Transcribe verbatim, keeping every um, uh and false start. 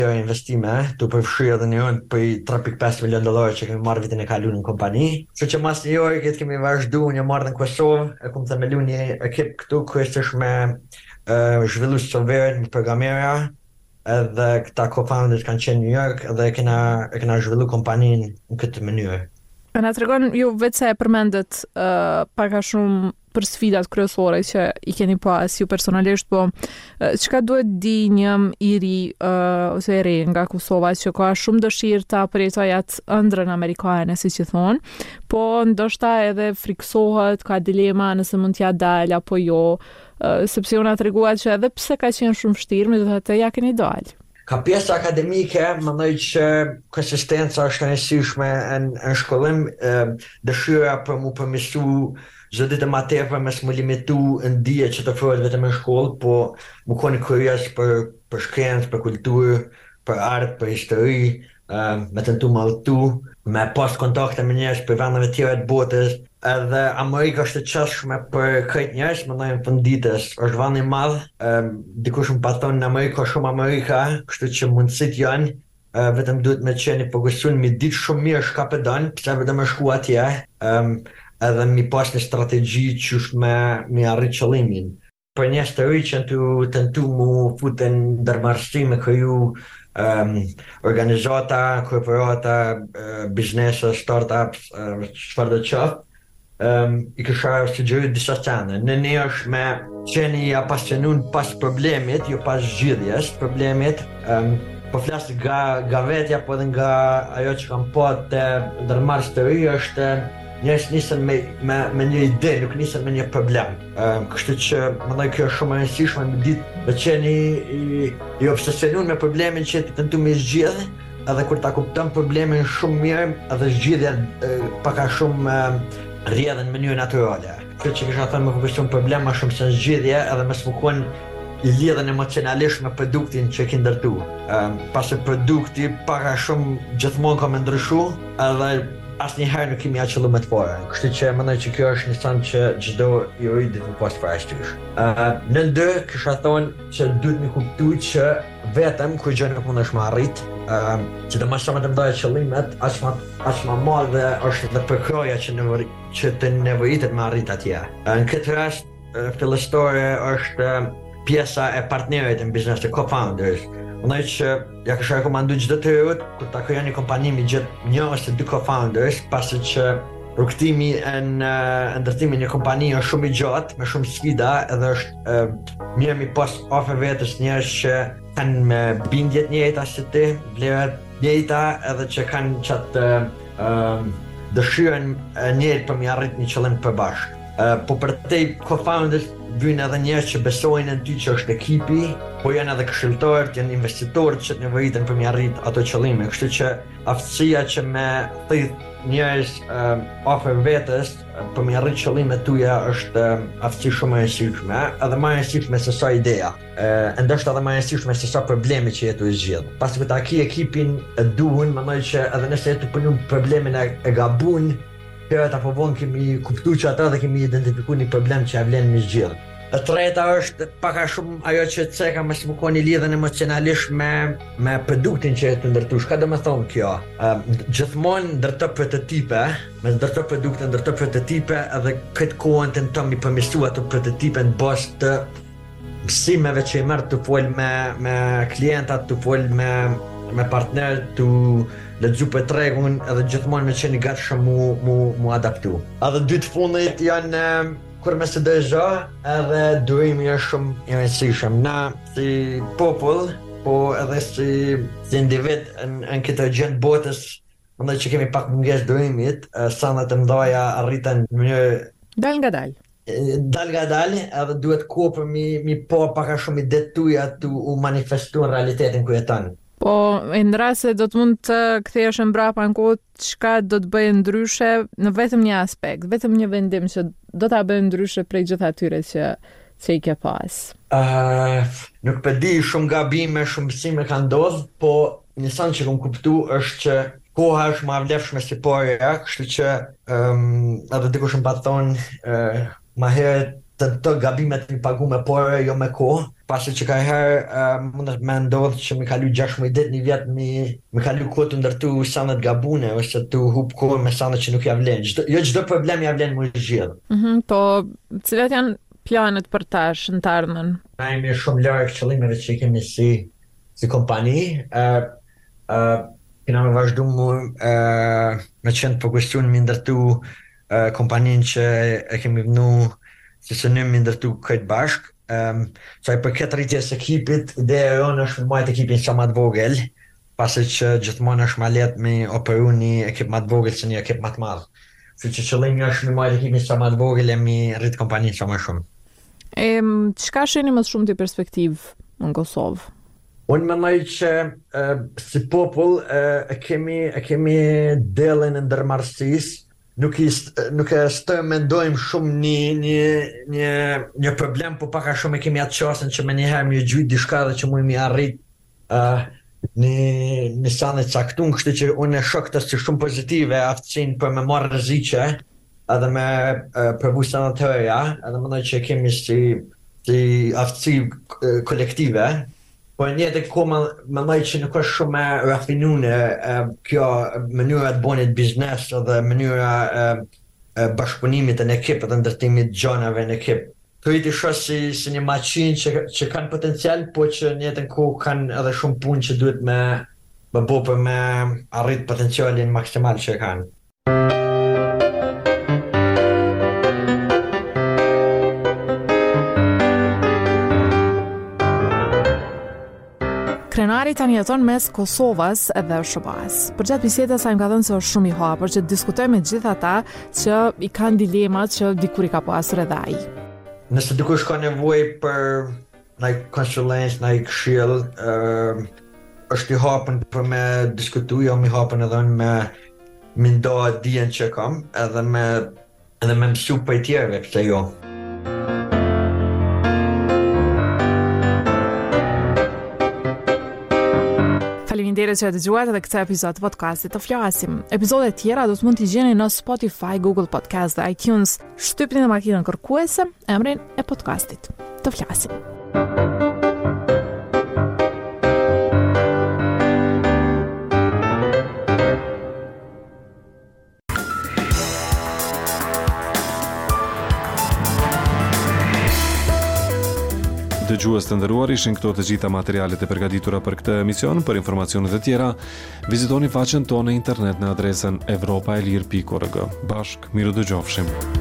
investime të përfshirë edhe një ënd për tre pikë pesë milion dollarë që kemi marrë vitin e kaluar në kompani. Kështu që mas New Yorkit kemi vazhdu një marrë në Kosovë, e kum themelu një ekip këtu kryesisht me uh, zhvillues software, me programera, edhe këta co-founders kanë qenë në New York edhe e kena, e kena zhvillu kompaninë në këtë mënyrë. E na tregon ju vetë se e përmendet uh, pak a shumë për sfidat kryesore që i keni pas ju personalisht, po uh, çka duhet di një i ri uh, ose e re nga Kosova që ka shumë dëshirë ta përjetojë atë ëndrrën amerikane, siç i thon, po ndoshta edhe friksohet, ka dilema nëse mund t'ja dal apo jo, uh, sepse ju na treguat që edhe pse ka qenë shumë vështirë, megjithatë ja keni dalë. Ka pjesa akademike, mendoj që konsistenca është e rëndësishme në, në shkollim, dëshira për mu përmirësu çdo ditë më tepër, mes mu limitu në dije që të ofrohet vetëm në shkollë, po mu koni kurioz për për shkencë, për kulturë, për art, për histori, me tentu më udhëtu, me pas kontakte me njerëz për vendeve tjera të botës. Edhe Amerika është e qeshme për krejt njerëz, mendoj në fund ditës është vend i madh, dikush më pa thonë në Amerikë ka shumë Amerika, kështu që mundësit janë, vetëm duhet me qenë i përgësuar, mi ditë shumë mirë çka po don, pse vetëm me shku atje, edhe mi pas një strategji qysh me me arrit qëllimin. Për njerëz të ri që tu tentu mu futen ndërmarrësi me kriju um, organizata, korporata, uh, biznese, startups, uh, çfarë do të qoftë. Um, I kësha sugjeruar disa sene. Në ne është me qeni i apasionun pas problemit, jo pas zgjidhjes problemit. Um, po flas nga, nga vetja, po edhe nga ajo që kam pa të ndërmarrës të ri, është njerëz nisën me, me, me një ide, nuk nisën me një problem. Um, kështu që mendoj kjo është shumë e rëndësishme me ditë me qeni i, i obsesionuar me problemin që të tentu me zgjidh, edhe kur ta kupton problemin shumë mirë, edhe zgjidhja pak a shumë rrjedhën në mënyrë natyrale. Kjo që kisha thënë më përgjithësim problem më shumë se zgjidhje, edhe më smukon i lidhen emocionalisht me produktin që ke ndërtu. Um, pasi produkti pak a shumë gjithmonë ka më ndryshu, edhe asnjëherë nuk kemi atë qëllim të parë. Kështu që mendoj që kjo është një sen që çdo i ri duhet të pas parasysh. Uh, në ndë kisha thonë që duhet të kuptoj që vetëm kur gjë nuk mundesh me arrit, uh, që të mos shumë të mëdha qëllimet, as më as më madhe është dhe përkroja që nevoj, që të nevojitet me arrit atje. Uh, në këtë rast uh, fillestore është uh, pjesa e partnerit në biznes, të co-founders. Mendoj që ja kisha rekomandu çdo të rit kur ta krijoni një kompani me gjithë një ose dy co-founders, pasi që rrugtimi në ndërtimin e një kompanie është shumë i gjatë, me shumë sfida, edhe është uh, mirë mi pas afër vetes njerëz që kanë me bindjet njëjta si ti, vlerat njëjta, edhe që kanë çatë uh, dëshirën e njëjtë për mi arrit një qëllim të përbashkët. Uh, po për te co-founders vijnë edhe njerëz që besojnë në ty që është ekipi, po janë edhe këshilltarët, janë investitorët që të nevojiten për mi arrit ato qëllime. Kështu që aftësia që me thith njerëz uh, afër vetes për mi arrit qëllimet tuaja është uh, aftësi shumë e rëndësishme, edhe më e rëndësishme se sa ideja. Uh, ndoshta edhe më e rëndësishme se sa problemi që jetu i zgjidh. Pasi kur ta ki ekipin e duhun, mendoj që edhe nëse jetu punu problemin e, e gabun, Kërat apo vonë kemi kuptu që ata dhe kemi identifiku një problem që ja vlen me zgjidh. E treta është pak a shumë ajo që të ceka me smukoni lidhen emocionalisht me, me produktin që e të ndërtush. Ka do me thonë kjo? Uh, gjithmonë ndërto prototipe, me ndërto produkte, ndërto prototipe, edhe këtë kohën të në të mi përmisu ato prototipe në bazë të mësimeve që i mërë të folë me, me klientat, të folë me, me partner, të lexu për tregun, edhe gjithmonë me qenë i gatshëm mu, mu, mu adaptu. Edhe dy të fundit janë kur me së dëgjo, edhe durimi është shumë i rëndësishëm. Na si popull, po edhe si, si individ në, në këtë gjendë botës, mendoj që kemi pak mungesë durimit, sanat e mëdha arriten në mënyrë dal nga dal. Dal nga dal, edhe duhet kohë për mi, mi po pak a shumë i detuja të u manifestu në realitetin ku jeton. Po, në rast se do të mund të kthehesh mbrapa në kohë, çka do të bëjë ndryshe në vetëm një aspekt, vetëm një vendim që do ta bëjë ndryshe prej gjithë atyre që që i ke pas. Uh, nuk po di, shumë gabime, shumë mësime kanë ndodhur, po një san që kam kuptu është që koha është më avlefshme si parja, kështu që um, edhe dikush më pa thonë uh, ma herët të të gabimet mi pagu me pare, jo me kohë, pasi që ka herë uh, mundet me ndodhë që me kalu gjashtë ditë një vjetë me, me kalu kohë të ndërtu sanet gabune ose të hub kohë me sanet që nuk ja vlen. Gjdo, jo çdo problem ja vlen më zgjidh. Mhm, po cilat janë planet për tash në të ardhmen? Na jemi shumë larg qëllimeve që kemi si si kompani. Uh, uh, kena me vazhdu mu uh, me qenë për kuestion me ndërtu uh, kompanin që e kemi vënu si synim me ndërtu këtë bashk. Um, sa i përket rritjes së ekipit, ideja jonë është me majtë ekipin sa më të vogël, pasi që gjithmonë është më lehtë me operu një ekip më të vogël se një ekip më të madh. Kështu që qëllimi është me majtë ekipin sa më të vogël e me rrit kompaninë sa më shumë. E çka shihni më shumë ti perspektivë në Kosovë? Unë mendoj që uh, si popull uh, e kemi e kemi dellën e ndërmarrësisë. Nuk i nuk e stë mendojmë shumë një një një një problem, po pak a shumë e kemi atë çështën që më njëherë më gjujt diçka dhe që mund mi arrit uh, në në sanë të caktuar, kështu që unë e shoh këtë si shumë pozitive, aftësinë për me marrë rreziqe edhe me uh, përvu sana të reja, edhe mendoj që kemi si si aftësi uh, kolektive. Po një të kohë mendoj që nuk është shumë e rafinune kjo mënyra të bonit biznes dhe mënyra e, e bashkëpunimit në ekip dhe ndërtimit gjonave në ekip. Kërit i shoh si, si një maqinë që, që kanë potencial, po që një të kohë kanë edhe shumë punë që duhet me, me bo për me arrit potencialin maksimal që kanë. Krenari tani jeton mes Kosovës edhe S B A-s. Për gjatë bisedës ai më ka thënë se është shumë i hapur që diskutojmë me gjithë ata që i kanë dilemat që dikur i ka pasur edhe ai. Nëse dikush ka nevojë për ndaj konsulencë, ndaj këshill, uh, është i hapur për me diskutu, jo më i hapur edhe me me ndo dijen që kam, edhe me edhe me mësu për tjerëve, pse jo. Faleminderit që e dëgjuat edhe këtë epizod të podcastit Të Flasim. Epizodet tjera do të mund t'i gjeni në Spotify, Google Podcast dhe iTunes. Shtypni në makinën kërkuese emrin e podcastit Të Flasim. Dëgjues të nderuar, ishin këto të gjitha materialet e përgatitura për këtë emision. Për informacionet e tjera, vizitoni faqen tonë në internet në adresën evropaelir pikë org. Bashk, miru dëgjofshim.